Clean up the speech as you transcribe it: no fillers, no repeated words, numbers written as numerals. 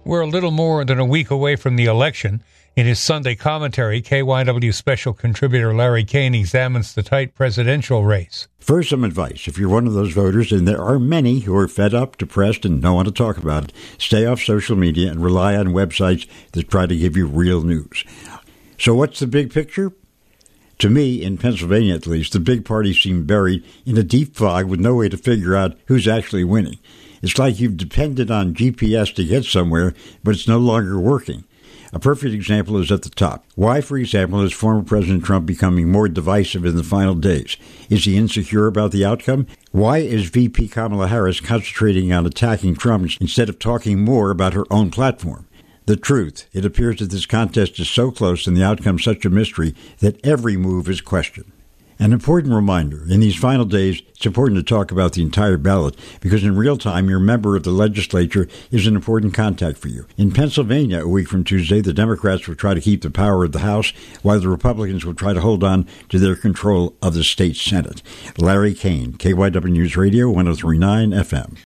We're a little more than a week away from the election. In his Sunday commentary, KYW special contributor Larry Kane examines the tight presidential race. First, some advice. If you're one of those voters, and there are many who are fed up, depressed, and don't want to talk about it, stay off social media and rely on websites that try to give you real news. So what's the big picture? To me, in Pennsylvania at least, the big parties seem buried in a deep fog with no way to figure out who's actually winning. It's like you've depended on GPS to get somewhere, but it's no longer working. A perfect example is at the top. Why, for example, is former President Trump becoming more divisive in the final days? Is he insecure about the outcome? Why is VP Kamala Harris concentrating on attacking Trump instead of talking more about her own platform? The truth, it appears that this contest is so close and the outcome such a mystery that every move is questioned. An important reminder, in these final days, it's important to talk about the entire ballot because in real time, your member of the legislature is an important contact for you. In Pennsylvania, a week from Tuesday, the Democrats will try to keep the power of the House while the Republicans will try to hold on to their control of the state Senate. Larry Kane, KYW News Radio, 103.9 FM.